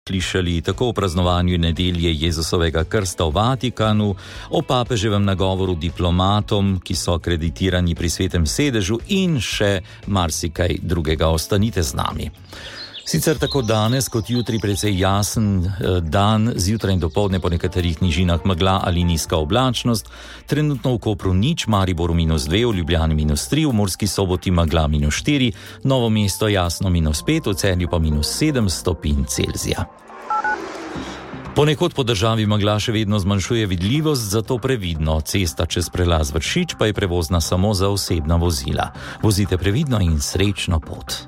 slišali tako o praznovanju nedelje Jezusovega krsta v Vatikanu, o papeževem nagovoru diplomatom, ki so akreditirani pri Svetem sedežu in še marsikaj drugega. Ostanite z nami. Sicer tako danes kot jutri precej jasen dan, zjutraj in dopoldne po nekaterih nižinah megla ali nizka oblačnost, trenutno v Kopru nič, Mariboru -2, v Ljubljani -3, v Murski Soboti megla -4, Novo mesto jasno -5, v Celju pa -7 stopinj Celzija. Ponekod po državi megla še vedno zmanjšuje vidljivost, zato previdno. Cesta čez prelaz Vršič pa je prevozna samo za osebna vozila. Vozite previdno in srečno pot.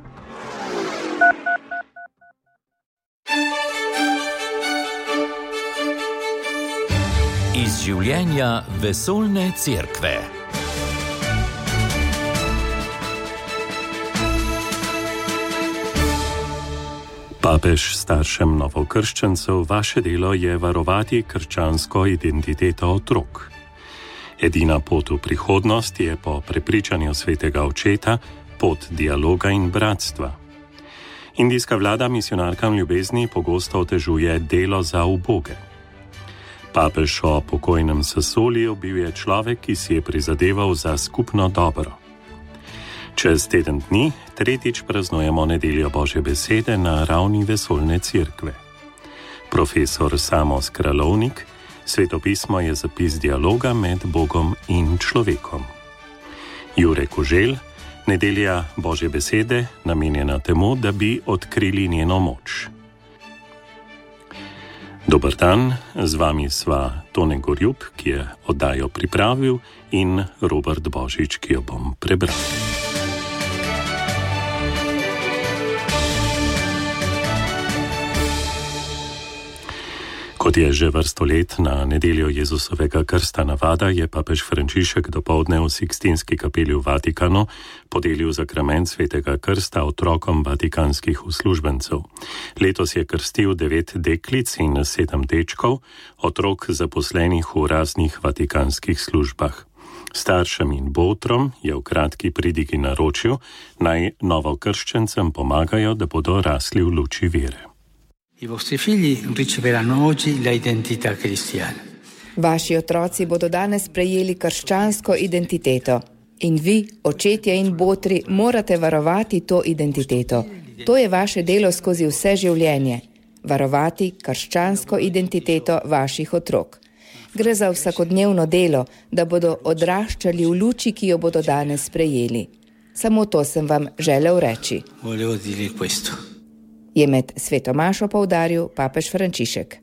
Iz življenja vesoljne cerkve. Papež staršem novokrščencev, vaše delo je varovati krščansko identiteto otrok. Edina pot v prihodnost je po prepričanju svetega očeta pot dialoga in bratstva. Indijska vlada misionarkam ljubezni pogosto otežuje delo za uboge. Papež o pokojnem Sasoliju bil je človek, ki si je prizadeval za skupno dobro. Čez teden dni tretjič praznujemo nedeljo Božje besede na ravni vesoljne cerkve. Profesor Samos Kralovnik, svetopismo je zapis dialoga med Bogom in človekom. Jure Koželj, nedelja Božje besede, namenjena temu, da bi odkrili njeno moč. Dober dan, z vami sva Tone Gorjup, ki je oddajo pripravil, in Robert Božič, ki jo bom prebral. Kot je že vrsto let na nedeljo Jezusovega krsta navada, je papež Frančišek dopoldne v Sikstinski kapeli v Vatikanu podelil zakrament svetega krsta otrokom vatikanskih uslužbencev. Letos je krstil 9 deklic in 7 dečkov, otrok zaposlenih v raznih vatikanskih službah. Staršem in botrom je v kratki pridigi naročil, naj novokrščencem pomagajo, da bodo rasli v luči vere. I vostri figli riceveranno oggi la identità cristiana. Vaši otroci bodo danes prejeli krščansko identiteto. In vi, očetje in botri, morate varovati to identiteto. To je vaše delo skozi vse življenje. Varovati krščansko identiteto vaših otrok. Gre za vsakodnevno delo, da bodo odraščali v luči, ki jo bodo danes prejeli. Samo to sem vam želel reči. Volevo dire questo. Je med sveto mašo poudaril papež Frančišek.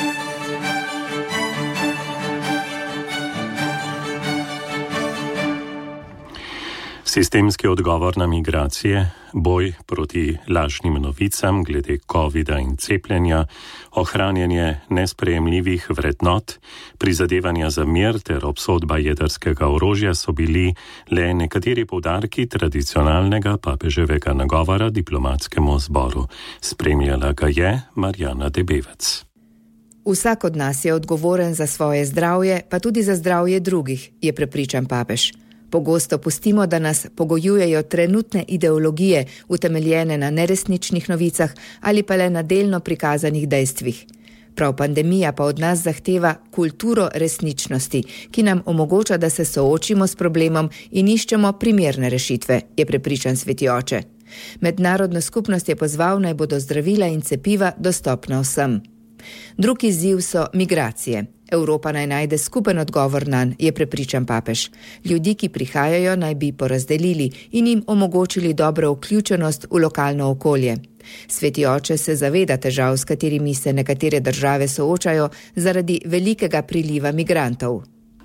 Sistemski odgovor na migracije, boj proti lažnim novicam glede covida in cepljenja, ohranjanje nesprejemljivih vrednot, prizadevanja za mir ter obsodba jedrskega orožja so bili le nekateri poudarki tradicionalnega papeževega nagovora diplomatskemu zboru. Spremljala ga je Marjana Debevec. Vsak od nas je odgovoren za svoje zdravje, pa tudi za zdravje drugih, je prepričan papež. Pogosto pustimo, da nas pogojujejo trenutne ideologije, utemeljene na neresničnih novicah ali pa le na delno prikazanih dejstvih. Prav pandemija pa od nas zahteva kulturo resničnosti, ki nam omogoča, da se soočimo s problemom in iščemo primerne rešitve, je prepričan sveti oče. Mednarodno skupnost je pozval, naj bodo zdravila in cepiva dostopna vsem. Drugi izziv so migracije. Evropa naj najde skupen odgovor nanj, je prepričan papež. Ljudi, ki prihajajo, naj bi porazdelili in jim omogočili dobro vključenost v lokalno okolje. Sveti oče se zaveda težav, s katerimi se nekatere države soočajo zaradi velikega priliva migrantov.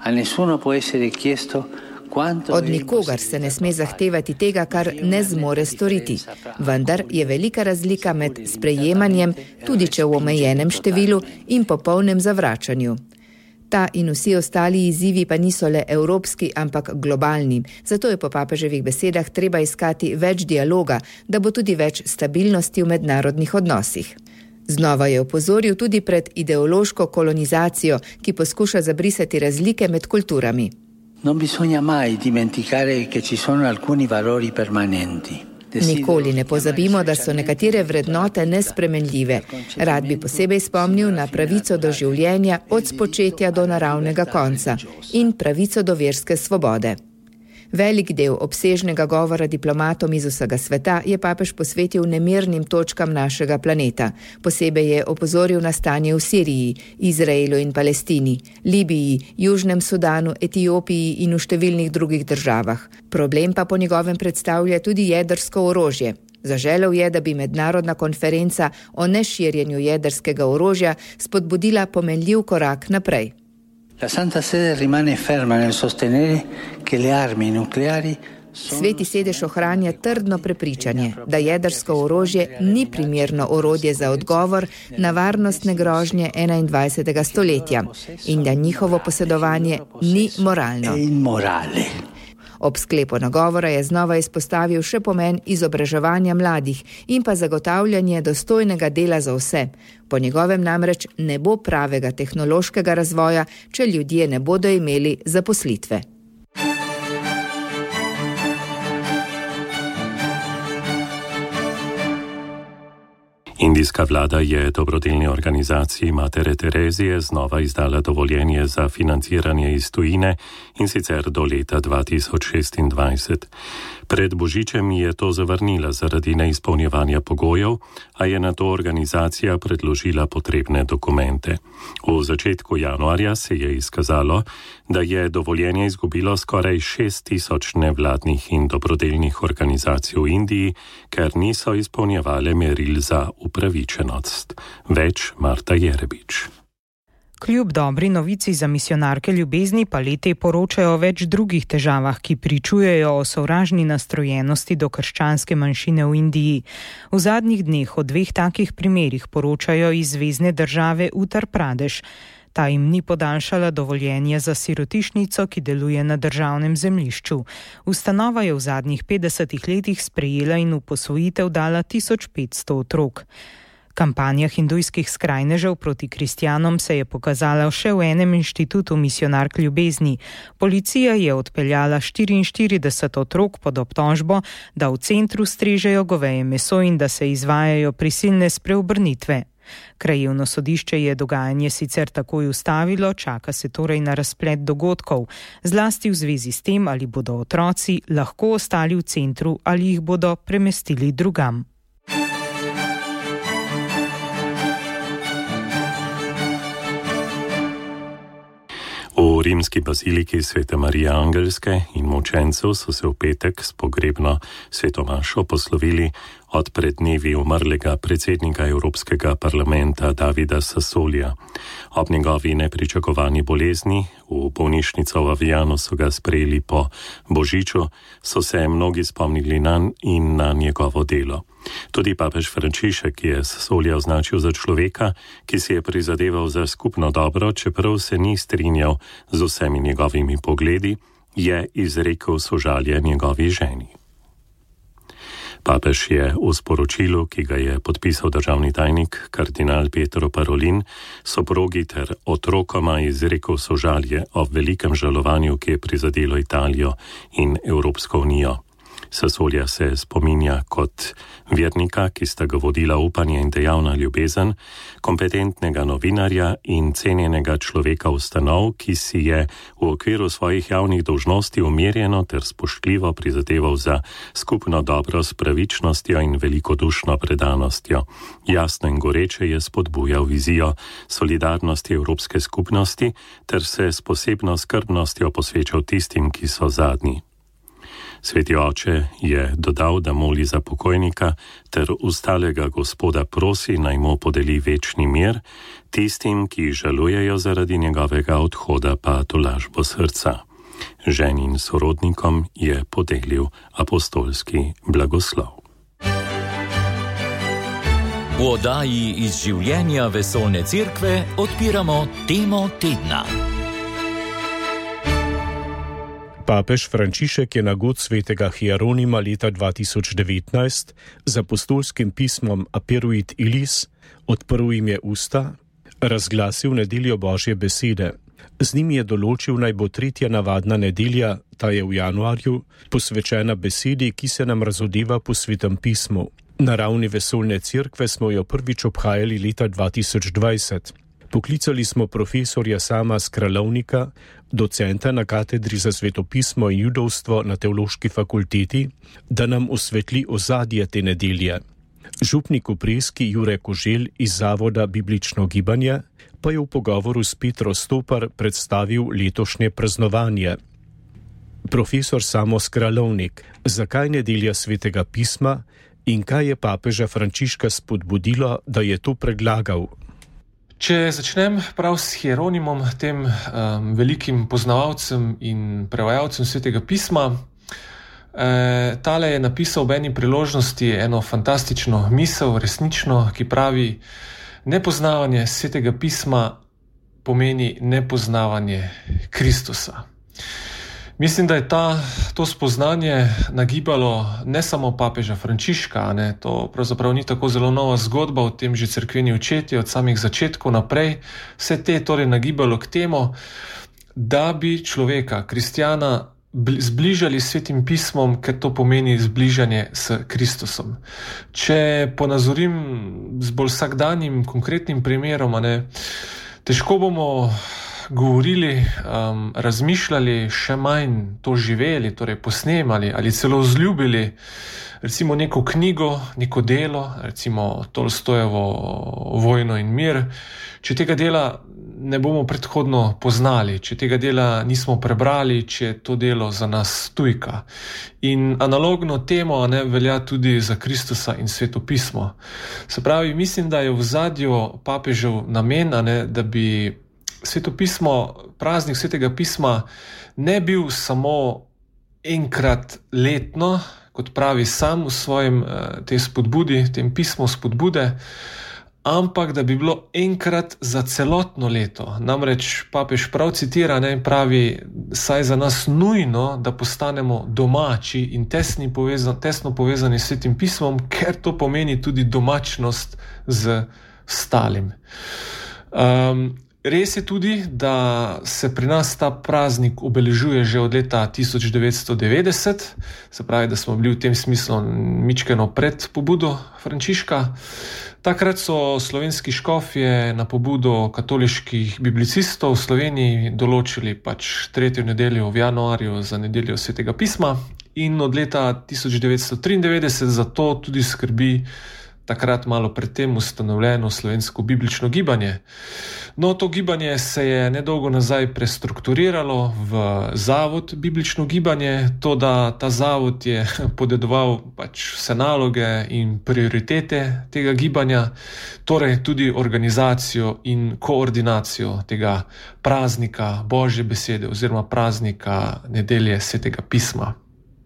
Od nikogar se ne sme zahtevati tega, kar ne zmore storiti. Vendar je velika razlika med sprejemanjem, tudi če v omejenem številu, in popolnem zavračanju. Ta in vsi ostali izzivi pa niso le evropski, ampak globalni. Zato je po papeževih besedah treba iskati več dialoga, da bo tudi več stabilnosti v mednarodnih odnosih. Znova je opozoril tudi pred ideološko kolonizacijo, ki poskuša zabrisati razlike med kulturami. Non bisogna mai dimenticare che ci sono alcuni valori permanenti. Nikoli ne pozabimo, da so nekatere vrednote nespremenljive. Rad bi posebej spomnil na pravico do življenja od spočetja do naravnega konca in pravico do verske svobode. Velik del obsežnega govora diplomatom iz vsega sveta je papež posvetil nemirnim točkam našega planeta. Posebej je opozoril na stanje v Siriji, Izraelu in Palestini, Libiji, Južnem Sudanu, Etiopiji in v številnih drugih državah. Problem pa po njegovem predstavlja tudi jedrsko orožje. Zaželel je, da bi mednarodna konferenca o neširjenju jedrskega orožja spodbudila pomenljiv korak naprej. La Santa Sede rimane ferma nel sostenere che le armi nucleari Sveti sedež ohranja trdno prepričanje, da jedrsko orožje ni primerno orodje za odgovor na varnostne grožnje 21. stoletja in da njihovo posedovanje ni moralno. Ob sklepu nagovora je znova izpostavil še pomen izobraževanja mladih in pa zagotavljanje dostojnega dela za vse. Po njegovem namreč ne bo pravega tehnološkega razvoja, če ljudje ne bodo imeli zaposlitve. Indijska vlada je dobrodelni organizaciji Matere Terezije znova izdala dovoljenje za financiranje iz tujine in sicer do leta 2026. Pred Božičem je to zavrnila zaradi neizpolnjevanja pogojev, a je nato organizacija predložila potrebne dokumente. V začetku januarja se je izkazalo, da je dovoljenje izgubilo skoraj 6.000 nevladnih in dobrodelnih organizacij v Indiji, ker niso izpolnjevale meril za upravičenost. Več Marta Jerebič. Kljub dobri novici za misijonarke ljubezni pa leti poročajo o več drugih težavah, ki pričujejo o sovražni nastrojenosti do krščanske manjšine v Indiji. V zadnjih dneh o 2 takih primerih poročajo iz zvezne države Uttar Pradeš. Ta jim ni podaljšala dovoljenje za sirotišnico, ki deluje na državnem zemljišču. Ustanova je v zadnjih 50 letih sprejela in v posvojitev dala 1500 otrok. Kampanja hindujskih skrajnežev proti kristjanom se je pokazala še v enem inštitutu misijonark ljubezni. Policija je odpeljala 44 otrok pod obtožbo, da v centru strežejo goveje meso in da se izvajajo prisilne spreobrnitve. Krajevno sodišče je dogajanje sicer takoj ustavilo, čaka se torej na razplet dogodkov, zlasti v zvezi s tem, ali bodo otroci lahko ostali v centru ali jih bodo premestili drugam. V rimski baziliki Svete Marije Angelske in mučencev so se v petek s pogrebno svetomašo poslovili od pred dnevi umrlega predsednika Evropskega parlamenta Davida Sassolija. Ob njegovi nepričakovani bolezni v bolnišnico v Avijanu so ga sprejeli po Božiču, so se mnogi spomnili nanj in na njegovo delo. Tudi papež Frančišek je Sassolija označil za človeka, ki si je prizadeval za skupno dobro, čeprav se ni strinjal z vsemi njegovimi pogledi, je izrekel sožalje njegovi ženi. Papež je v sporočilu, ki ga je podpisal državni tajnik kardinal Pietro Parolin, soprogi ter otrokoma izrekel sožalje o velikem žalovanju, ki je prizadelo Italijo in Evropsko unijo. Sassolija se spominja kot vernika, ki sta ga vodila upanje in dejavna ljubezen, kompetentnega novinarja in cenjenega človeka ustanov, ki si je v okviru svojih javnih dolžnosti umirjeno ter spoštljivo prizadeval za skupno dobro s pravičnostjo in velikodušno predanostjo. Jasno in goreče je spodbujal vizijo solidarnosti Evropske skupnosti ter se s posebno skrbnostjo posvečal tistim, ki so zadnji. Sveti oče je dodal, da moli za pokojnika ter ustalega Gospoda prosi, naj mu podeli večni mir, tistim, ki žalujejo zaradi njegovega odhoda, pa tolažbo srca. Ženi in sorodnikom je podelil apostolski blagoslov. V oddaji iz življenja vesoljne cerkve odpiramo temo tedna. Papež Frančišek je na god svetega Hieronima leta 2019 z apostolskim pismom Aperuit Ilis, odprl jim je usta, razglasil nedeljo Božje besede. Z njim je določil naj bo 3. navadna nedelja, ta je v januarju, posvečena besedi, ki se nam razodeva po Svetem pismu. Na ravni vesoljne cerkve smo jo prvič obhajali leta 2020. Poklicali smo profesorja Sama Skralovnika, docenta na katedri za svetopismo in judovstvo na Teološki fakulteti, da nam osvetli ozadje te nedelje. Župnik v Preski Jure Koželj iz Zavoda Biblično gibanje pa je v pogovoru s Petro Stopar predstavil letošnje praznovanje. Profesor Samo Skralovnik, zakaj nedelja Svetega pisma in kaj je papeža Frančiška spodbudilo, da je to predlagal? Če začnem prav s Hieronimom, tem velikim poznavalcem in prevajalcem Svetega pisma, tale je napisal ob eni priložnosti eno fantastično misel, resnično, ki pravi: nepoznavanje Svetega pisma pomeni nepoznavanje Kristusa. Mislim, da je to spoznanje nagibalo ne samo papeža Frančiška, to pravzaprav ni tako zelo nova zgodba, o tem že cerkveni očetje od samih začetkov naprej. Vse te torej nagibalo k temu, da bi človeka, kristjana, zbližali s Svetim pismom, ker to pomeni zbližanje s Kristusom. Če ponazorim z bolj vsakdanjim konkretnim primerom, težko bomo govorili, razmišljali, še manj to živeli, torej posnemali ali celo vzljubili recimo neko knjigo, neko delo, recimo Tolstojevo Vojno in mir, če tega dela ne bomo predhodno poznali, če tega dela nismo prebrali, če je to delo za nas tujka. In analogno temu velja tudi za Kristusa in Sveto pismo. Se pravi, mislim, da je v ozadju papežev namen, da bi Sveto pismo, praznik Svetega pisma ne bil samo enkrat letno, kot pravi sam v svojem tem pismu spodbude, ampak da bi bilo enkrat za celotno leto. Namreč papež prav citira in pravi, saj za nas nujno, da postanemo domači in tesno povezani s Svetim pismom, ker to pomeni tudi domačnost z ostalim. Res je tudi, da se pri nas ta praznik obeležuje že od leta 1990, se pravi, da smo bili v tem smislu mičkeno pred pobudo Frančiška. Takrat so slovenski škofje na pobudo katoliških biblicistov v Sloveniji določili 3. nedeljo v januarju za nedeljo Svetega pisma in od leta 1993 za to tudi skrbi takrat malo predtem ustanovljeno slovensko biblično gibanje. No, to gibanje se je nedolgo nazaj prestrukturiralo v Zavod Biblično gibanje, to da ta zavod je podedoval vse naloge in prioritete tega gibanja, torej tudi organizacijo in koordinacijo tega praznika Božje besede oziroma praznika nedelje Svetega pisma.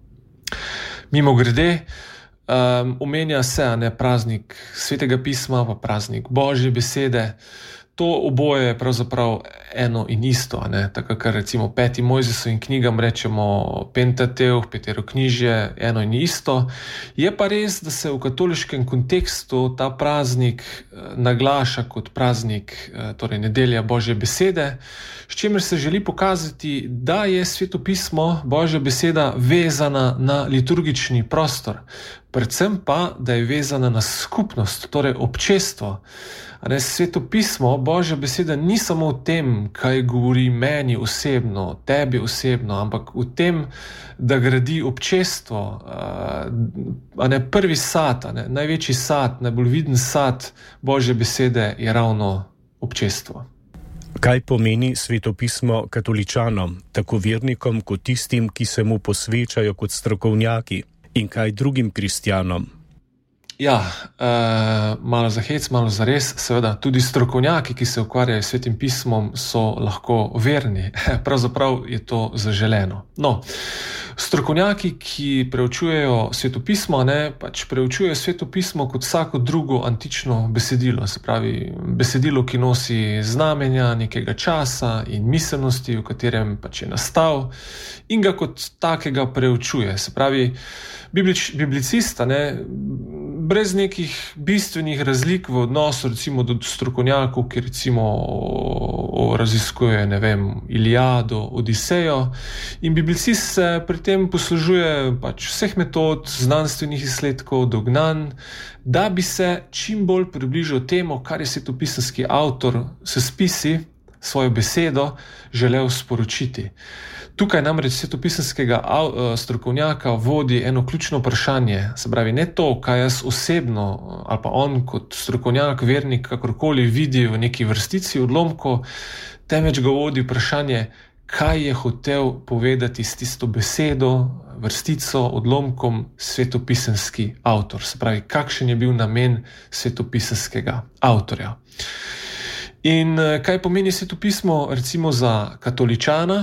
Mimogrede, omenja se praznik Svetega pisma, pa praznik Božje besede. To oboje je pravzaprav eno in isto, tako kar recimo 5. Mojzesovim knjigam rečemo Pentateuh, Peteroknjižje, eno in isto. Je pa res, da se v katoliškem kontekstu ta praznik naglaša kot praznik, torej nedelja Božje besede, s čimer se želi pokazati, da je Sveto pismo, Božja beseda, vezana na liturgični prostor, predvsem pa, da je vezana na skupnost, torej občestvo. Sveto pismo, Božja beseda ni samo v tem, kaj govori meni osebno, tebi osebno, ampak v tem, da gradi občestvo. Prvi sad, največji sad, najbolj viden sad Božje besede je ravno občestvo. Kaj pomeni Sveto pismo katoličanom, tako vernikom kot tistim, ki se mu posvečajo kot strokovnjaki, in kaj drugim kristjanom? Ja, malo za hec, malo za res, seveda tudi strokovnjaki, ki se ukvarjajo s Svetim pismom, so lahko verni. Pravzaprav je to zaželeno. No, strokovnjaki, ki preučujejo Sveto pismo, preučujejo Sveto pismo kot vsako drugo antično besedilo, se pravi besedilo, ki nosi znamenja nekega časa in miselnosti, v katerem je nastal, in ga kot takega preučuje. Se pravi, biblicista brez nekih bistvenih razlik v odnosu recimo do strokovnjakov, ki recimo raziskujejo, ne vem, Iliado, Odisejo, in biblicist se pri tem poslužuje pač vseh metod, znanstvenih izsledkov, dognanj, da bi se čim bolj približal temu, kar je svetopisemski avtor s spisi, svojo besedo, želel sporočiti. Tukaj namreč svetopisemskega strokovnjaka vodi eno ključno vprašanje, se pravi ne to, kaj jaz osebno ali pa on kot strokovnjak, vernik, kakorkoli vidi v neki vrstici odlomkov, temveč ga vodi vprašanje, kaj je hotel povedati s tisto besedo, vrstico, odlomkom svetopisemski avtor. Se pravi, kakšen je bil namen svetopisemskega avtorja. In kaj pomeni svetopismo recimo za katoličana?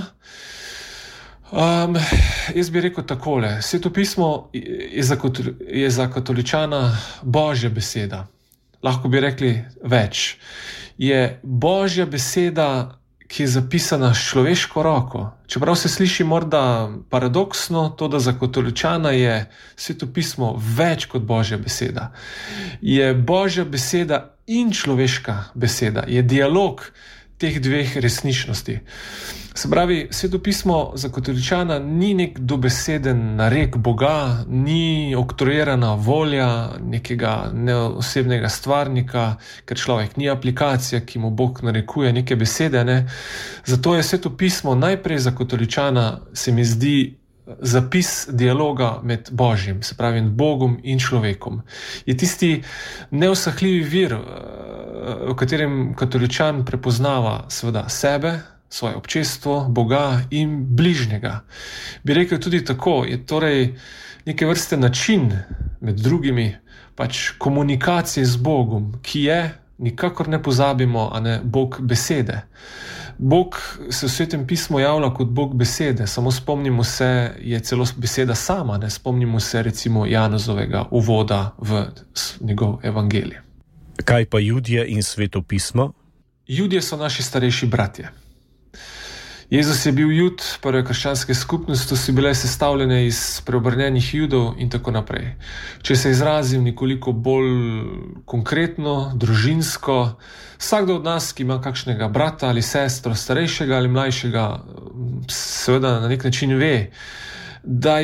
Jaz bi rekel takole, svetopismo je za katoličana Božja beseda. Lahko bi rekli več. Je Božja beseda, ki je zapisana s človeško roko. Čeprav se sliši morda paradoksno, to, da za katoličana je svetopismo več kot Božja beseda. Je Božja beseda in človeška beseda. Je dialog teh dveh resničnosti. Se pravi, svetopismo za katoličana ni nek dobeseden narek Boga, ni oktroirana volja nekega neosebnega stvarnika, ker človek ni aplikacija, ki mu Bog narekuje neke besede. Ne? Zato je svetopismo najprej za katoličana, se mi zdi, zapis dialoga med Božjim, se pravi med Bogom in človekom. Je tisti neusahljivi vir, v katerem katoličan prepoznava seveda sebe, svoje občestvo, Boga in bližnjega. Bi rekel tudi tako, je torej neke vrste način med drugimi pač komunikacije z Bogom, ki je, nikakor ne pozabimo, a ne, Bog besede. Bog se v Svetem pismu javlja kot Bog besede, samo spomnimo se, je celo beseda sama, ne spomnimo se recimo Janezovega uvoda v njegov evangelij. Kaj pa Judje in svetopismo? Judje so naši starejši bratje. Jezus je bil Jud, prve krščanske skupnosti so bile sestavljene iz preobrnjenih Judov in tako naprej. Če se izrazim nekoliko bolj konkretno, družinsko, vsakdo od nas, ki ima kakšnega brata ali sestro, starejšega ali mlajšega, seveda na nek način ve, da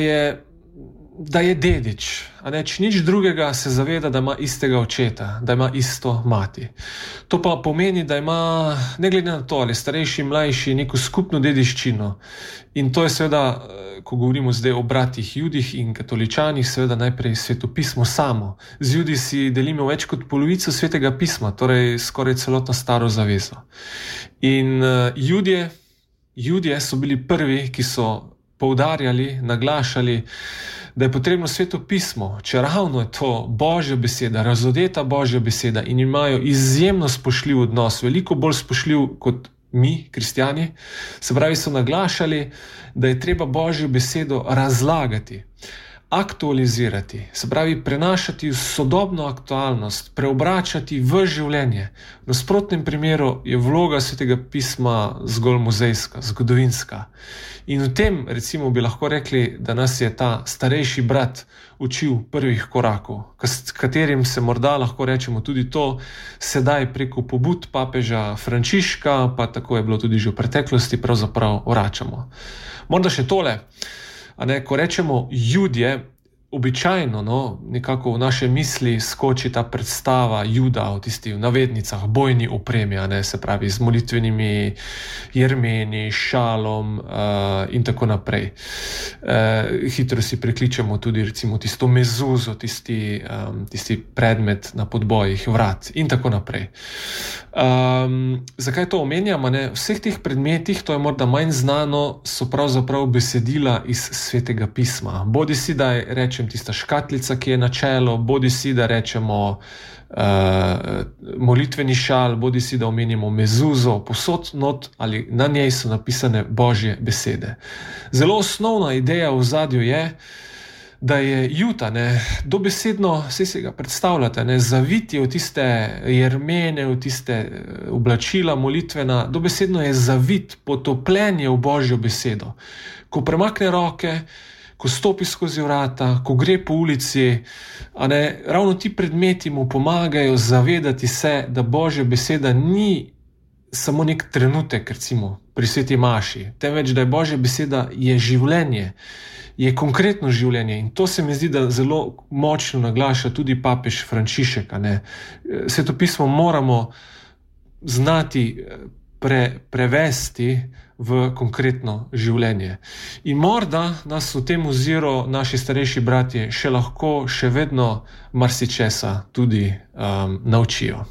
je dedič, a ne, če nič drugega se zaveda, da ima istega očeta, da ima isto mati. To pa pomeni, da ima, ne glede na to, ali starejši, mlajši, neko skupno dediščino. In to je seveda, ko govorimo zdaj o bratih Judih in katoličanih, seveda najprej svetopismo samo. Z Judi si delimo več kot polovico Svetega pisma, torej skoraj celotno staro zavezo. In Judje so bili prvi, ki so poudarjali, naglašali, da je potrebno Sveto pismo, če ravno je to Božja beseda, razodeta Božja beseda in imajo izjemno spoštljiv odnos, veliko bolj spoštljiv kot mi, kristjani, se pravi, so naglašali, da je treba Božjo besedo razlagati, aktualizirati, se pravi, prenašati v sodobno aktualnost, preobračati v življenje. V nasprotnem primeru je vloga Svetega pisma zgolj muzejska, zgodovinska. In v tem, recimo, bi lahko rekli, da nas je ta starejši brat učil prvih korakov, s katerim se morda lahko rečemo tudi to sedaj preko pobud papeža Frančiška, pa tako je bilo tudi že v preteklosti, pravzaprav vračamo. Morda še tole, a ne, ko rečemo Judje, običajno, nekako v naše misli skoči ta predstava Juda v tisti v navednicah bojni opremi, se pravi z molitvenimi jermeni, šalom in tako naprej. Hitro si prekličemo tudi recimo tisto mezuzo, tisti predmet na podbojih vrat in tako naprej. Zakaj to omenjam? Vseh teh predmetih, to je morda manj znano, so pravzaprav besedila iz Svetega pisma. Bodi si, da rečem tista škatlica, ki je na čelo, bodi si, da rečemo molitveni šal, bodi si, da omenimo mezuzo, posod not ali na njej so napisane Božje besede. Zelo osnovna ideja v ozadju je, da je Jud, dobesedno, vse se ga predstavljate, zavit je v tiste jermene, v tiste oblačila molitvena, dobesedno je zavit, potopljen je v Božjo besedo. Ko premakne roke, ko stopi skozi vrata, ko gre po ulici, ravno ti predmeti mu pomagajo zavedati se, da Božja beseda ni samo nek trenutek, recimo pri sveti maši, temveč da je Božja beseda je življenje, je konkretno življenje. In to se mi zdi, da zelo močno naglaša tudi papež Frančišek. Sveto pismo moramo znati prevesti v konkretno življenje. In morda nas v tem oziru naši starejši bratje še vedno marsičesa tudi naučijo.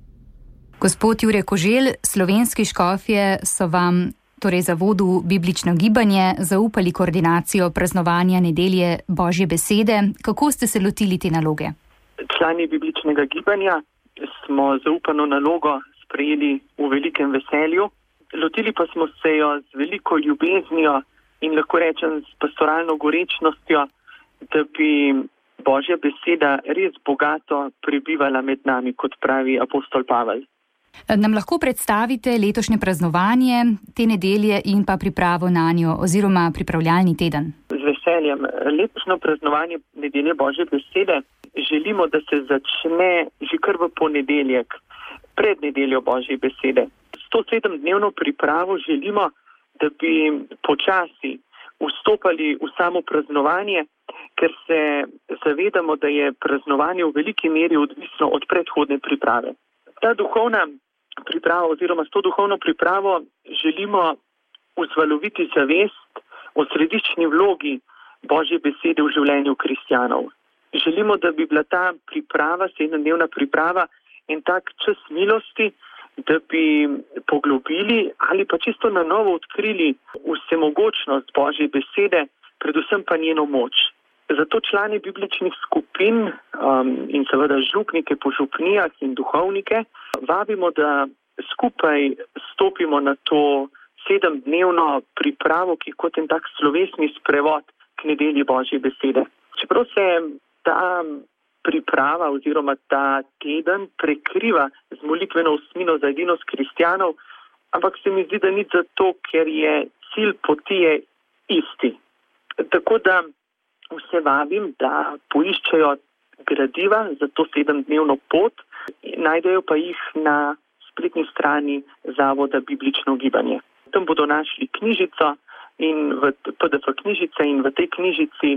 Gospod Jure Koželj, slovenski škofje so vam, torej Zavodu Biblično gibanje, zaupali koordinacijo praznovanja nedelje Božje besede. Kako ste se lotili te naloge? Člani Bibličnega gibanja smo zaupano nalogo sprejeli v velikem veselju. Lotili pa smo se jo z veliko ljubeznijo in lahko rečem s pastoralno gorečnostjo, da bi Božja beseda res bogato prebivala med nami, kot pravi apostol Pavel. Nam lahko predstavite letošnje praznovanje te nedelje in pa pripravo nanjo oziroma pripravljalni teden? Z veseljem. Letošnje praznovanje nedelje Božje besede želimo, da se začne že kar v ponedeljek, pred nedeljo Božje besede. 107-dnevno pripravo želimo, da bi počasi vstopali v samo praznovanje, ker se zavedamo, da je praznovanje v veliki meri odvisno od predhodne priprave. Ta duhovna priprava oziroma s to duhovno pripravo želimo vzvaloviti zavest o središčni vlogi Božje besede v življenju kristjanov. Želimo, da bi bila ta priprava, 7-dnevna priprava, en tak čas milosti, da bi poglobili ali pa čisto na novo odkrili vsemogočnost Božje besede, predvsem pa njeno moč. Zato člani bibličnih skupin in seveda župnike po župnijah in duhovnike vabimo, da skupaj stopimo na to 7-dnevno pripravo, ki kot en tak slovesni sprevod k nedelji Božje besede. Čeprav se ta priprava oziroma ta teden prekriva z molitveno osmino za edinost kristjanov, ampak se mi zdi, da ni zato, ker je cilj poti je isti. Tako da vse vabim, da poiščejo gradiva za to 7-dnevno pot, najdejo pa jih na spletni strani Zavoda Biblično gibanje. Tam bodo našli knjižico in v PDF knjižice in v tej knjižici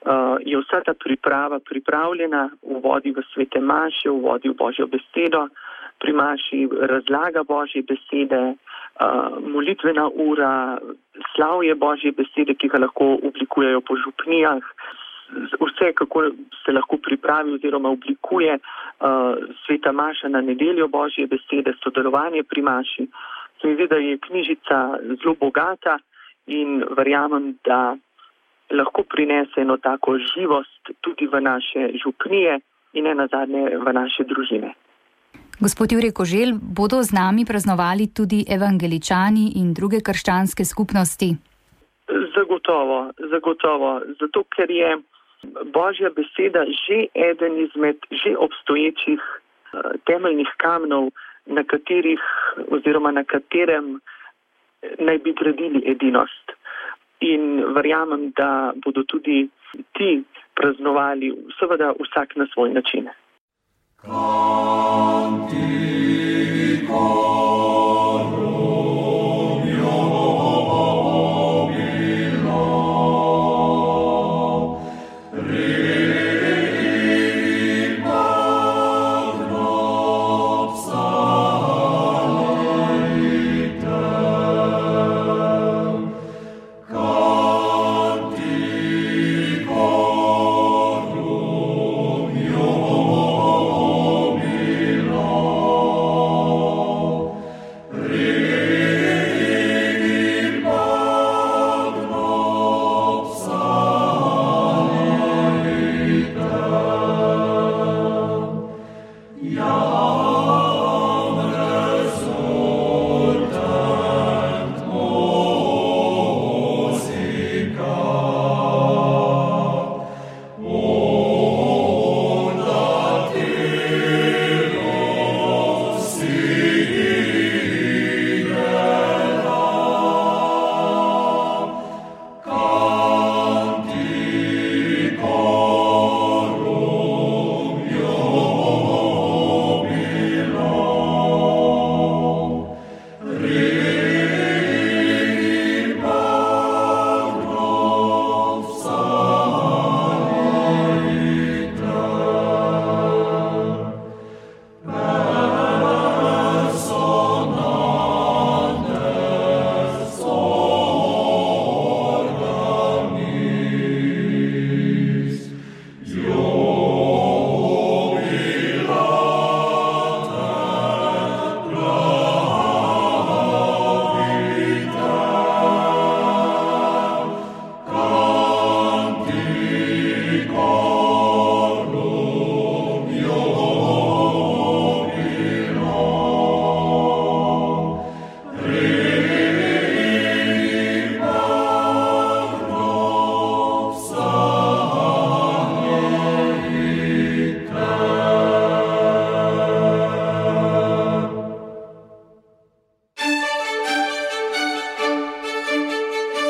je vsa ta priprava pripravljena, uvodi v svete maše, uvodi v Božjo besedo, pri maši razlaga Božje besede, molitvena ura, slavje Božje besede, ki ga lahko oblikujejo po župnijah, vse, kako se lahko pripravi oziroma oblikuje sveta maša na nedeljo Božje besede, sodelovanje pri maši. Se mi zdi, da je knjižica zelo bogata in verjamem, da lahko prinese eno tako živost tudi v naše župnije in ne nazadnje v naše družine. Gospod Jure Koželj, bodo z nami praznovali tudi evangeličani in druge krščanske skupnosti? Zagotovo. Zato, ker je Božja beseda že eden izmed že obstoječih temeljnih kamnov, na katerem naj bi gradili edinost. In verjamem, da bodo tudi ti praznovali, seveda vsak na svoj način.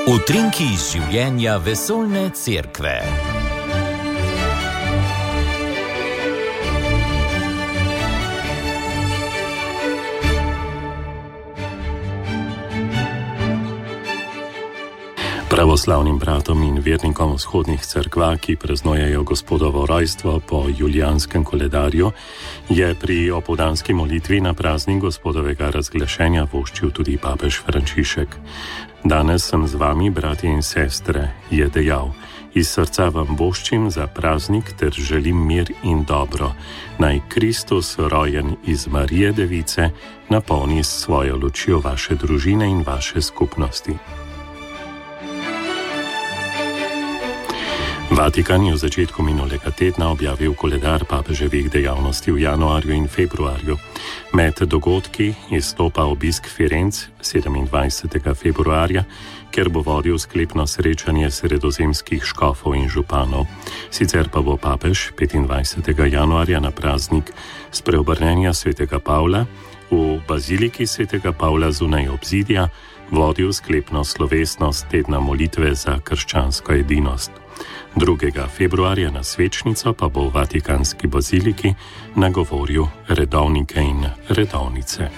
Utrinki iz življenja vesoljne cerkve. Pravoslavnim bratom in vernikom vzhodnih cerkva, ki praznujejo Gospodovo rojstvo po julijanskem koledarju, je pri opoldanski molitvi na praznik Gospodovega razglašenja voščil tudi papež Frančišek. Danes sem z vami, brati in sestre, je dejal. Iz srca vam voščim za praznik ter želim mir in dobro. Naj Kristus, rojen iz Marije Device, napolni s svojo lučjo vaše družine in vaše skupnosti. Vatikan je v začetku minulega tedna objavil koledar papeževih dejavnosti v januarju in februarju. Med dogodki izstopa obisk Firenc 27. februarja, kjer bo vodil sklepno srečanje sredozemskih škofov in županov. Sicer pa bo papež 25. januarja na praznik spreobrnenja svetega Pavla v baziliki svetega Pavla zunaj obzidja vodil sklepno slovesnost tedna molitve za krščansko edinost. 2. februarja na svečnico pa bo v Vatikanski baziliki nagovoril redovnike in redovnice.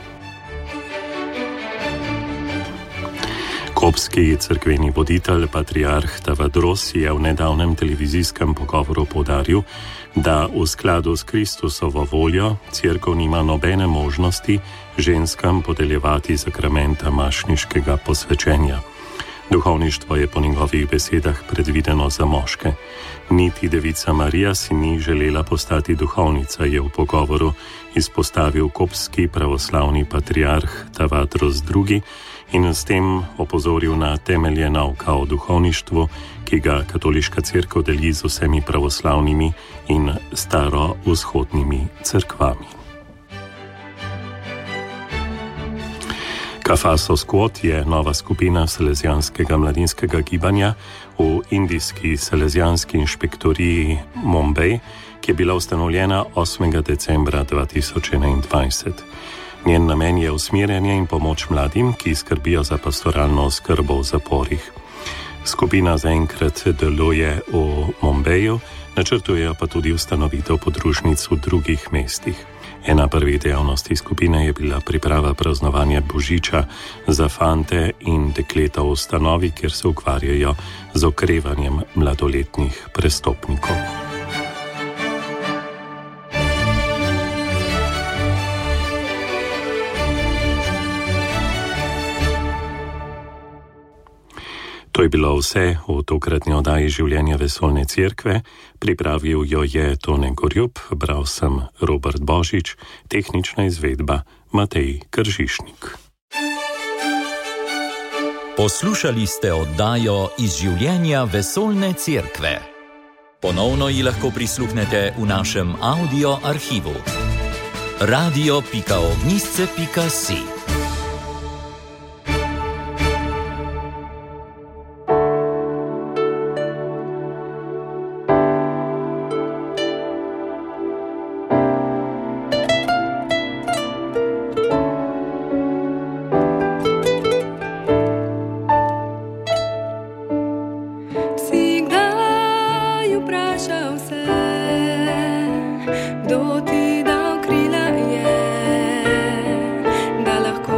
Kopski cerkveni voditelj patriarh Tavadros je v nedavnem televizijskem pogovoru poudaril, da v skladu s Kristusovo voljo cerkev nima nobene možnosti ženskam podeljevati sakramenta mašniškega posvečenja. Duhovništvo je po njegovih besedah predvideno za moške. Niti devica Marija si ni želela postati duhovnica, je v pogovoru izpostavil kopski pravoslavni patriarh Tavadros II. In s tem opozoril na temelje nauka o duhovništvu, ki ga katoliška cerkev deli z vsemi pravoslavnimi in starovzhodnimi cerkvami. Kafaso Squad je nova skupina salezijanskega mladinskega gibanja v indijski salezijanski inšpektoriji Mumbai, ki je bila ustanovljena 8. decembra 2021. Njen namen je usmerjanje in pomoč mladim, ki skrbijo za pastoralno oskrbo v zaporih. Skupina zaenkrat deluje v Mumbaju, načrtujejo pa tudi ustanovitev podružnic v drugih mestih. Ena prvih dejavnosti skupine je bila priprava praznovanja Božiča za fante in dekleta v ustanovi, kjer se ukvarjajo z okrevanjem mladoletnih prestopnikov. To je bilo vse v tokratni oddaji Življenja vesoljne cerkve. Pripravil jo je Tone Gorjup, bral sem Robert Božič, tehnična izvedba Matej Kržišnik. Poslušali ste oddajo Iz življenja vesoljne cerkve. Ponovno ji lahko prisluhnete v našem audio arhivu. radio.ognisce.si Kdo ti dal krila je, da lahko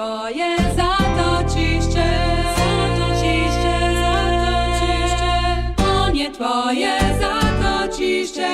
tvoje zatočišče, zatočišče, zatočišče. On je tvoje zatočišče.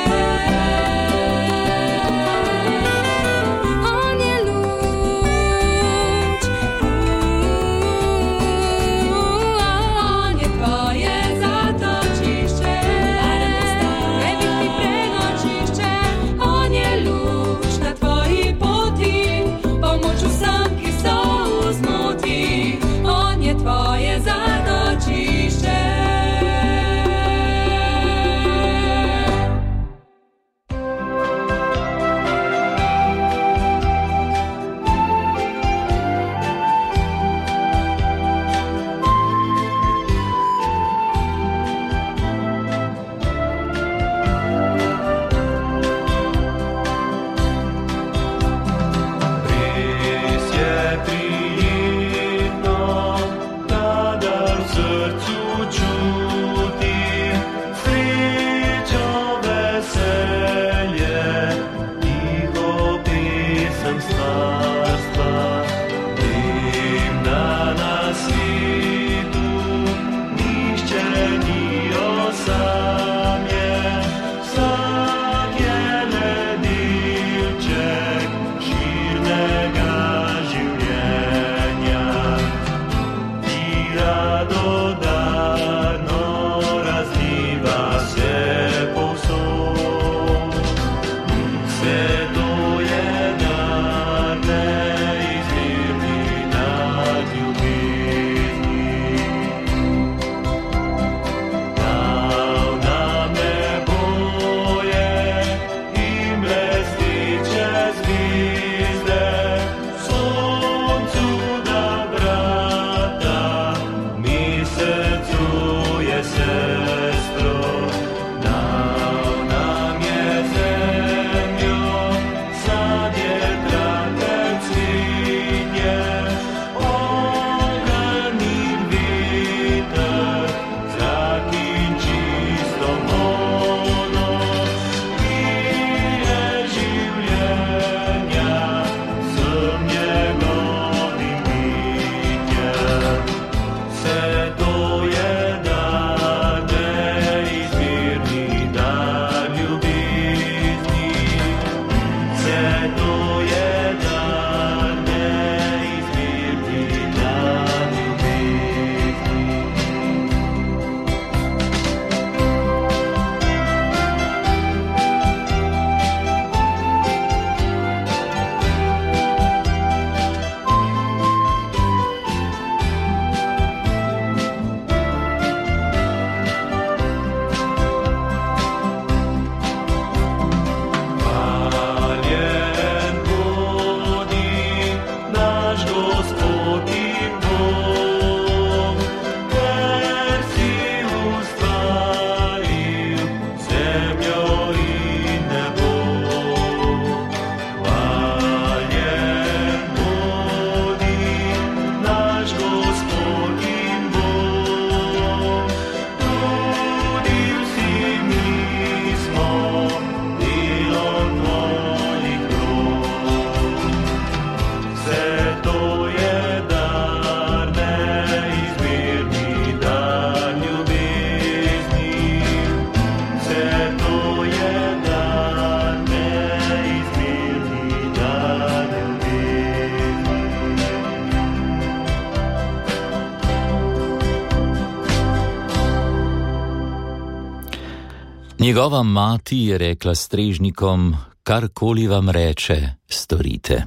Njegova mati je rekla strežnikom, karkoli vam reče, storite.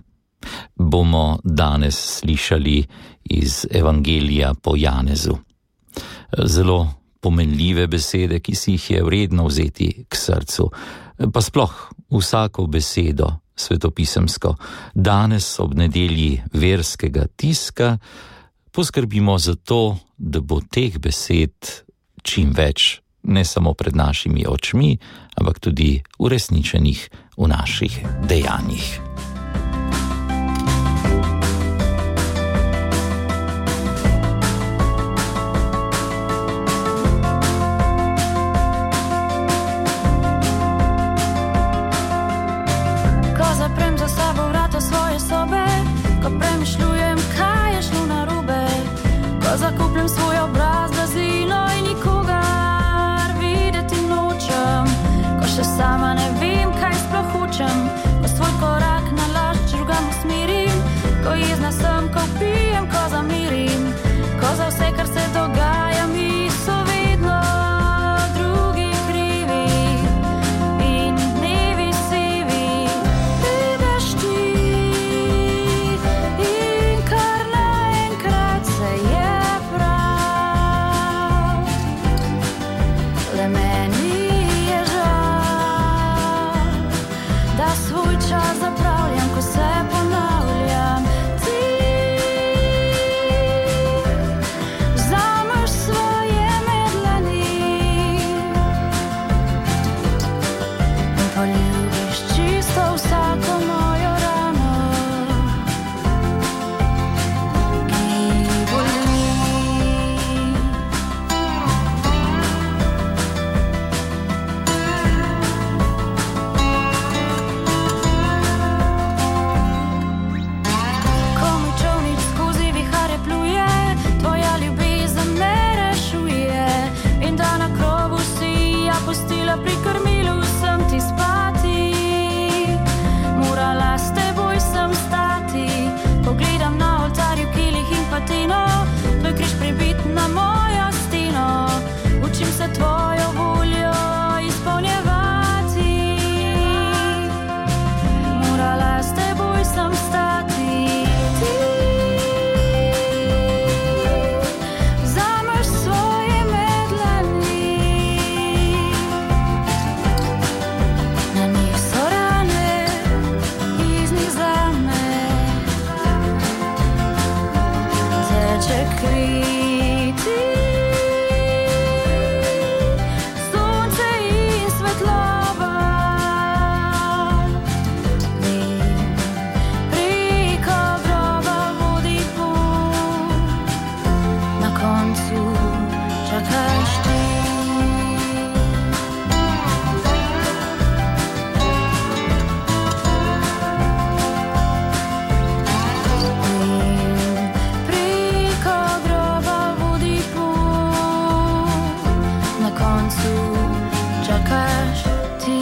Bomo danes slišali iz Evangelija po Janezu. Zelo pomenljive besede, ki si jih je vredno vzeti k srcu. Pa sploh vsako besedo svetopisemsko. Danes ob nedelji verskega tiska poskrbimo za to, da bo teh besed čim več, ne samo pred našimi očmi, ampak tudi uresničenih v naših dejanjih. Ko zaprem za sabo vrata svoje sobe, ko premišljujem, kaj Jezna sem, ko pijem, ko zamirim, ko za vse, kar se dogaja, mi so vedno drugi krivi in dnevi sivi. Prideš ti in kar naenkrat se je prav. Le meni je žal, da svoj čas zapravljam, ko se ponavljam. Ti vzameš svoje medlani in poljubiš čisto vsako mojo rano, ki boli. Ko mi čolnič skozi vihare pluje, tvoja ljubezen me rešuje. In da na krovu si ja pustila pri krmilu, sem ti spati. Morala s teboj sem stati. Pogledam na oltarju kilih in patino, tvoj križ pribit na mojo steno. Učim se tvojo voljo izpolnjevati. Morala s teboj sem stati. Ti vzameš svoje medlani, na njih so rane, iz njih zame teče kri. Ti sonce in svetloba, preko groba vodi pot, na koncu čakaš ti. Preko groba vodi pot, na koncu čakaš ti.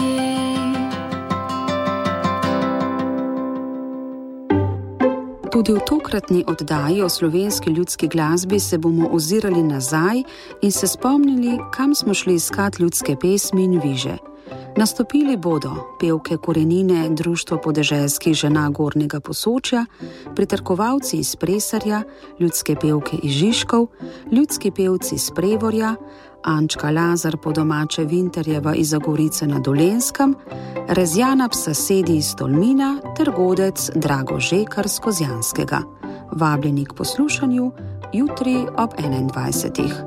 Tudi v tokratni oddaji o slovenski ljudski glasbi se bomo ozirali nazaj in se spomnili, kam smo šli iskat ljudske pesmi in viže. Nastopili bodo pevke Korenine, Društvo podeželskih žena Gornjega Posočja, pritrkovalci iz Presarja, ljudske pevke iz Žižkov, ljudski pevci iz Prevorja, Ančka Lazar po domače Vinterjeva iz Zagorice na Dolenjskem, Rezjana Psasedi iz Tolmina ter godec Drago Žekar z Kozjanskega. Vabljeni k poslušanju jutri ob 21.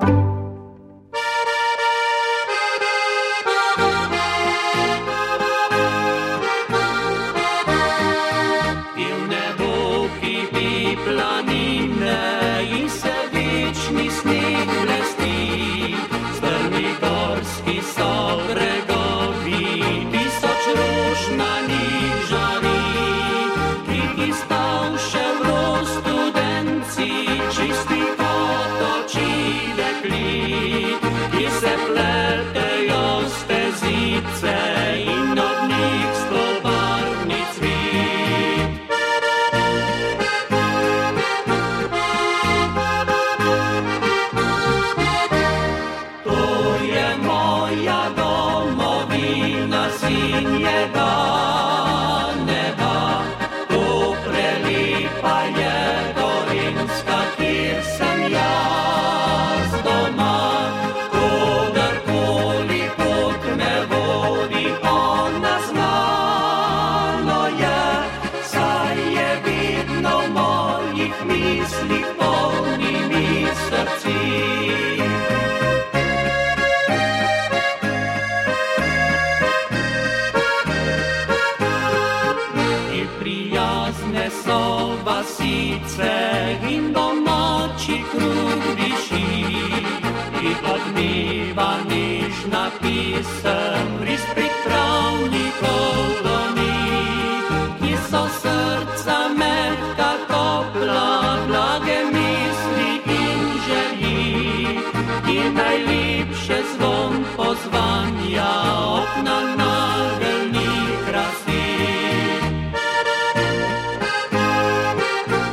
In do noči krug diši, in odmeva nežna pisem, ris prek travnikov doni, ki so srca mehka, topla, blage misli in želji, ki najlepše zvon pozvanja okna nageljnih krasi.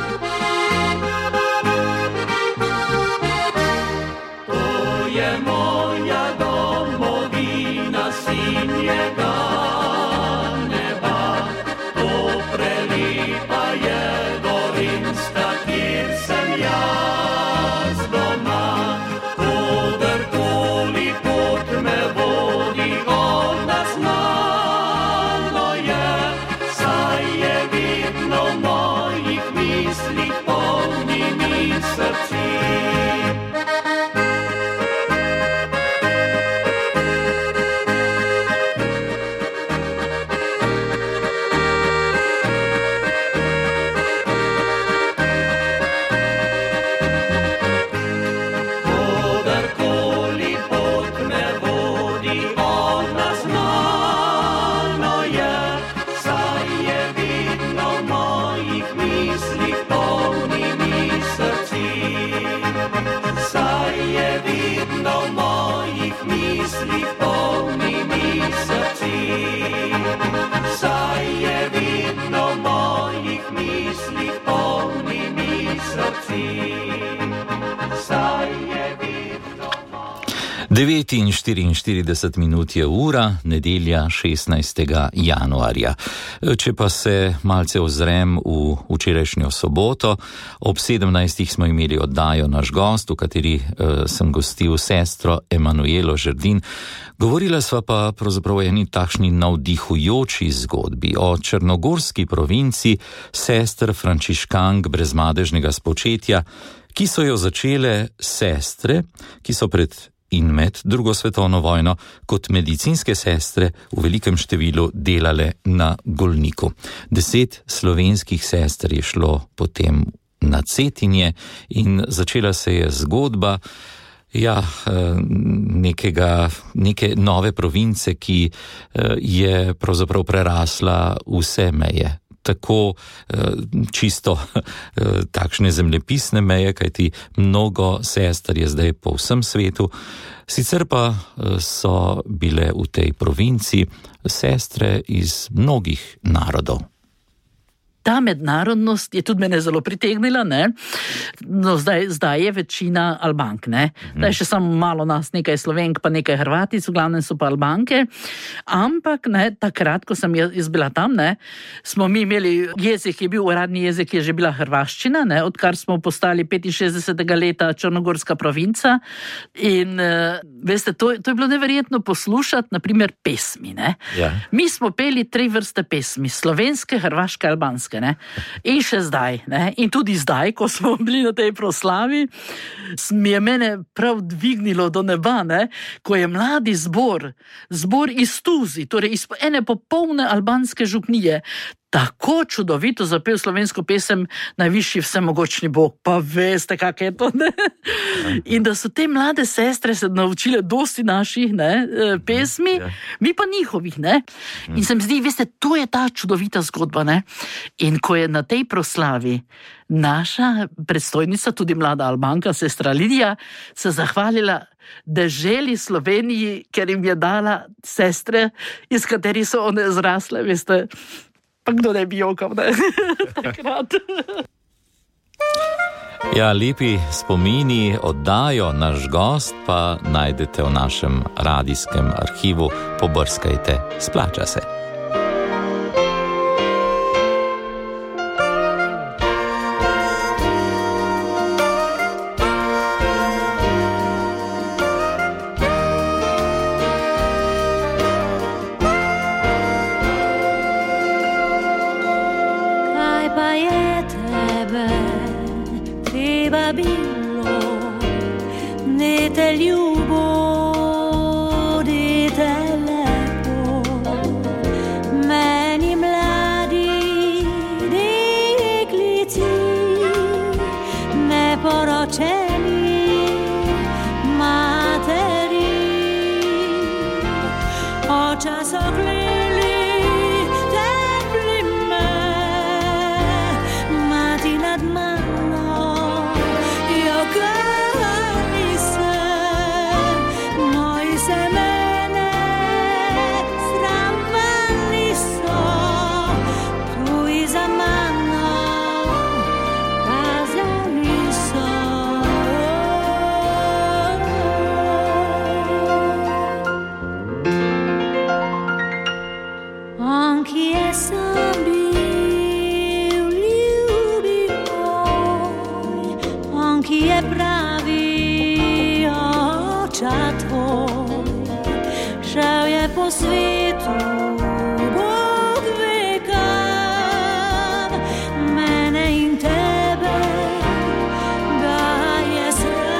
tista, kjer sem jaz doma. Koderkoli pot me vodi, ona znano je, saj je vedno v mojih mislih, polni mi srci. Vedno mojih mislih polni mi srci, saj je vedno 9:44 je ura, nedelja 16. januarja. Če pa se malce ozrem v včerajšnjo soboto, ob 17. smo imeli oddajo Naš gost, v kateri sem gostil sestro Emanuelo Žerdin. Govorila sva pa pravzaprav eni takšni navdihujoči zgodbi o črnogorski provinci sester frančiškank brezmadežnega spočetja, ki so jo začele sestre, ki so pred in med drugo svetovno vojno kot medicinske sestre v velikem številu delale na Golniku. 10 slovenskih sester je šlo potem na Cetinje in začela se je zgodba neke nove province, ki je pravzaprav prerasla vse meje. Tako čisto takšne zemljepisne meje, kajti mnogo sester je zdaj po vsem svetu. Sicer pa so bile v tej provinci sestre iz mnogih narodov. Ta mednarodnost je tudi mene zelo pritegnila, ne? No, zdaj je večina Albank, ne? Zdaj še samo malo nas, nekaj Slovenk, pa nekaj Hrvatic, v glavnem so pa Albanke. Ampak, ne, takrat, ko sem jaz bila tam, ne, smo mi imeli jezik, je bil uradni jezik, je že bila hrvaščina, ne, odkar smo postali 65. leta črnogorska provinca. In, veste, to je bilo neverjetno poslušati, naprimer, pesmi, ne? Ja. Mi smo peli 3 vrste pesmi, slovenske, hrvaške, albanske. Ne? In še zdaj, ne? In tudi zdaj, ko smo bili na tej proslavi, mi je mene prav dvignilo do neba, ne? Ko je mladi zbor iz Tuzi, torej iz ene popolne albanske župnije, tako čudovito zapel slovensko pesem Najvišji vsemogočni Bog. Pa veste, kak je to, ne? In da so te mlade sestre se naučile dosti naših, ne, pesmi, mi pa njihovih, ne? In se mi zdi, veste, to je ta čudovita zgodba, ne? In ko je na tej proslavi naša predstojnica, tudi mlada Albanka, sestra Lidija, se zahvalila deželi Sloveniji, ker jim je dala sestre, iz katerih so one zrasle, veste, pa kdo ne bi jokal, ne? Takrat. Ja, lepi spomini, oddajo Naš gost pa najdete v našem radijskem arhivu, pobrskajte, splača se. Anche essa mi ki je pravi oča tvoj. Šel je po svetu, Bog ve kam, mene in tebe ga je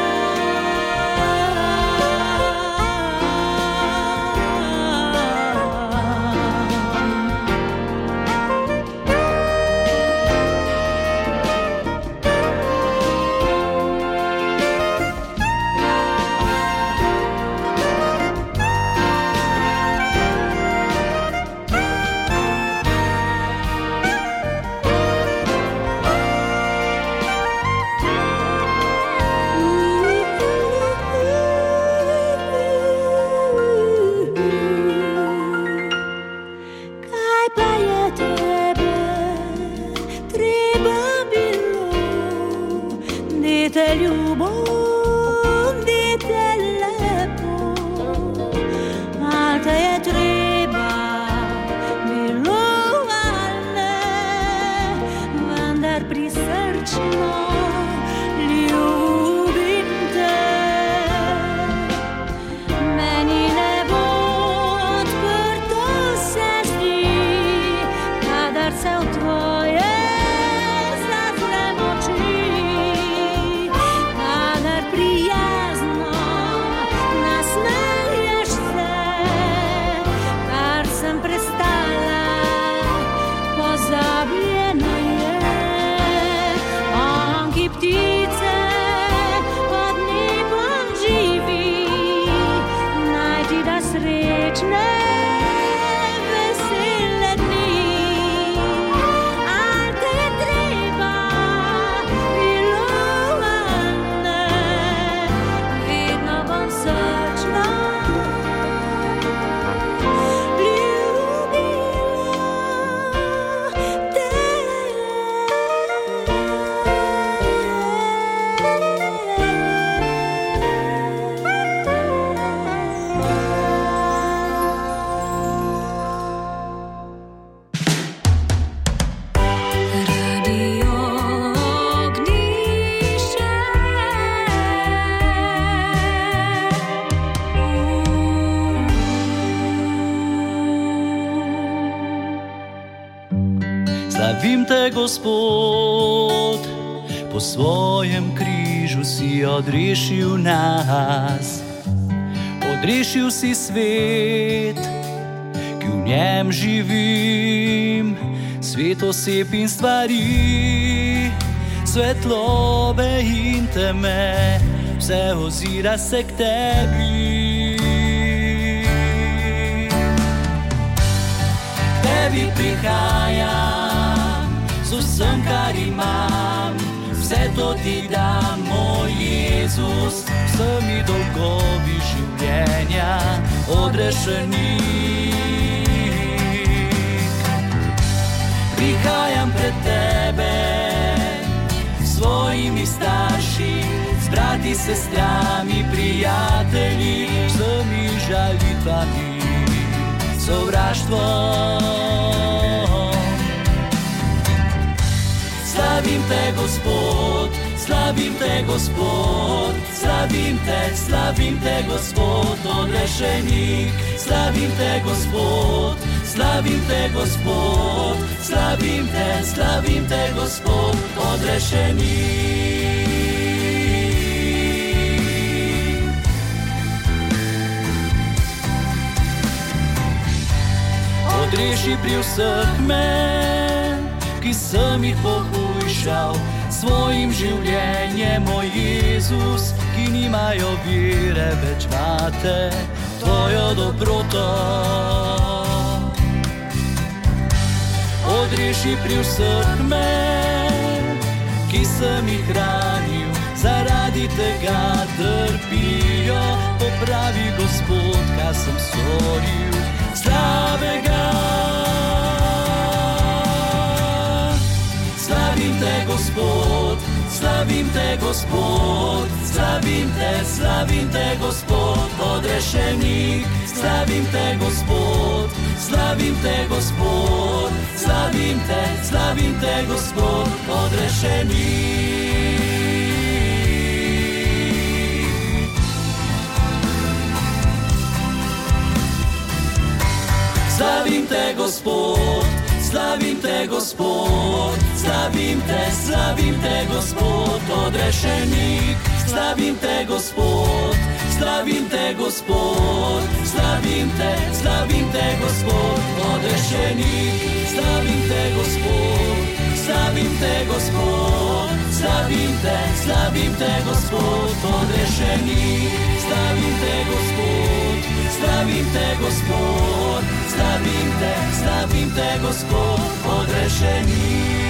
Slavim te, Gospod, po svojem križu si odrešil nas. Odrešil si svet, ki v njem živim, svet oseb in stvari, svetlobe in teme, vse ozira se k tebi. Tebi prihajam z vsem, kar imam, vse to ti dam, moj Jezus, vsemi dolgovi življenja odrešenik. Prihajam pred tebe s svojimi starši, s brati, sestrami, prijatelji, vsemi žalitvami, sovraštvom. Slavim te, Gospod, slavim te, Gospod, slavim te, Gospod, odrešenik. Slavim te, Gospod, slavim te, Gospod, slavim te, Gospod, odrešenik. Odreši pri vseh me, ki sem jih pohujšal svojim življenjem, moj Jezus, ki nimajo vire več vate, tvojo dobroto. Odreši pri vseh me, ki sem jih hranil, zaradi tega trpijo, popravi, Gospod, kaj sem storil slabega. Slavim te, Gospod, slavim te, Gospod, slavim te, Gospod, odrešenik. Slavim te, Gospod, slavim te, Gospod, slavim te, Gospod, odrešenik. Gospod, slavim te, Gospod, slavim te, Gospod, odrešenik. Slavim te, Gospod, slavim te, Gospod, slavim te, Gospod, odrešenik. Slavim te, Gospod, slavim te, Gospod, slavim te, Gospod, odrešenik. Slavim te, Gospod, slavim te, Gospod, slavim te, Gospod, odrešenik.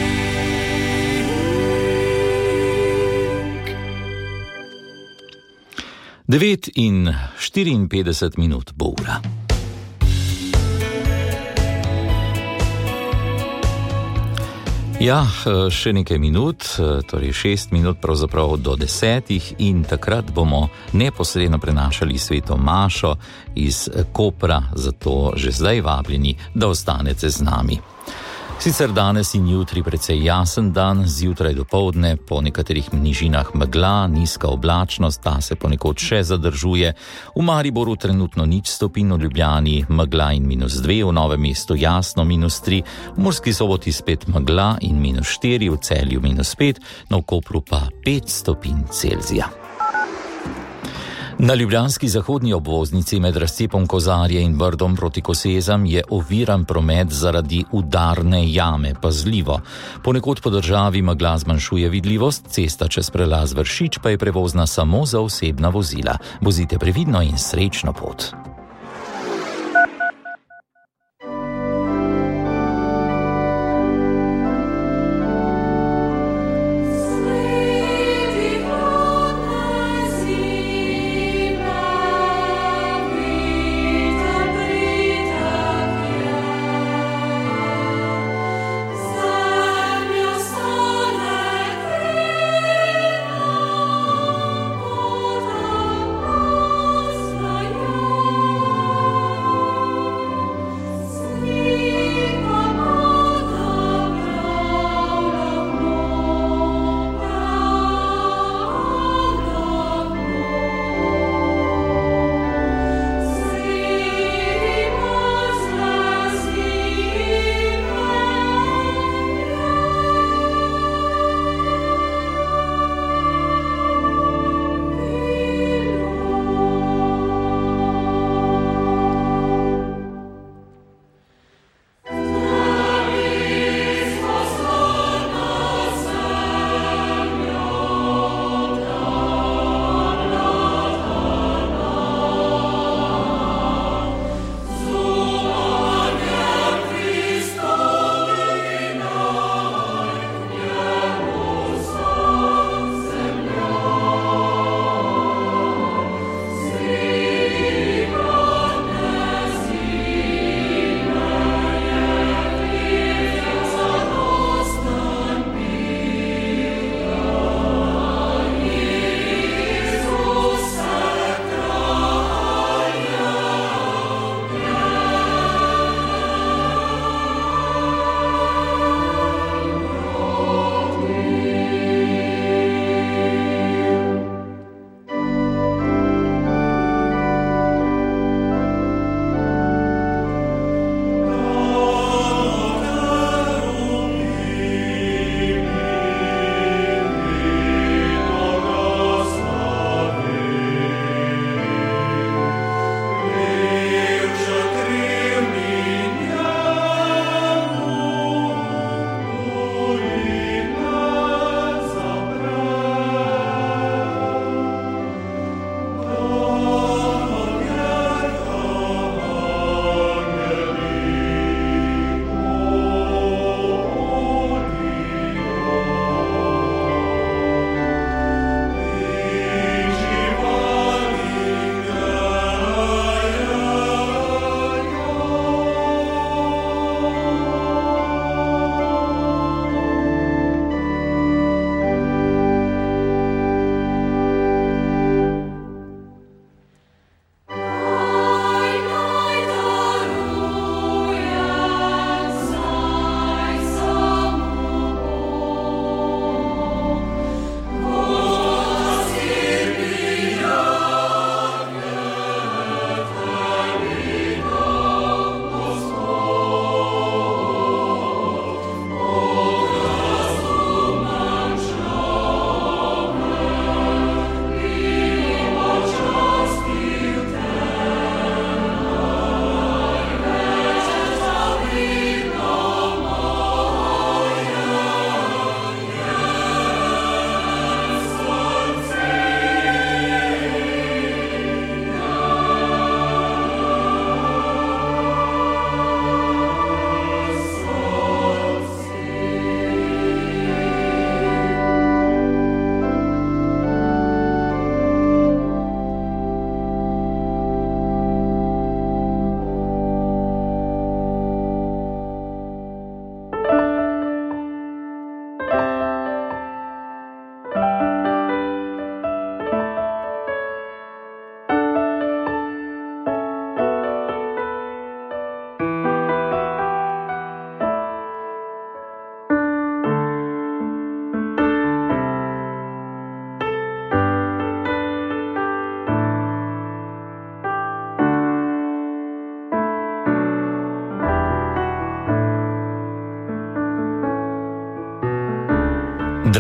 9:54 bo ura. Ja, še nekaj minut, torej 6 minut pravzaprav do 10 in takrat bomo neposredno prenašali sveto mašo iz Kopra, zato že zdaj vabljeni, da ostanete z nami. Sicer danes in jutri precej jasen dan, zjutraj do povdne, po nekaterih nižinah megla, nizka oblačnost, ta se ponekod še zadržuje. V Mariboru trenutno 0 stopinj, v Ljubljani megla in -2, v Novem mestu jasno -3, v Murski Soboti spet megla in -4, v Celju -5, no v Kopru pa 5 stopinj Celzija. Na ljubljanski zahodni obvoznici med razcepom Kozarje in Brdom proti Kosezam je oviran promet zaradi udarne jame, pazljivo. Ponekod po državi megla zmanjšuje vidljivost, cesta čez prelaz Vršič pa je prevozna samo za osebna vozila. Vozite previdno in srečno pot. Oh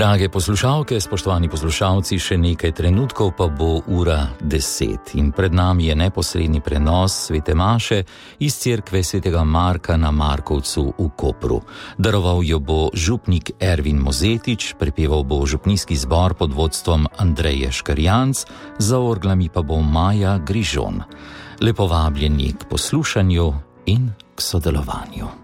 Drage poslušalke, spoštovani poslušalci, še nekaj trenutkov pa bo 10:00 in pred nami je neposredni prenos svete maše iz cerkve svetega Marka na Markovcu v Kopru. Daroval jo bo župnik Ervin Mozetič, prepeval bo župnijski zbor pod vodstvom Andreje Škarjanc, za orglami pa bo Maja Grižon. Lepo vabljeni k poslušanju in k sodelovanju.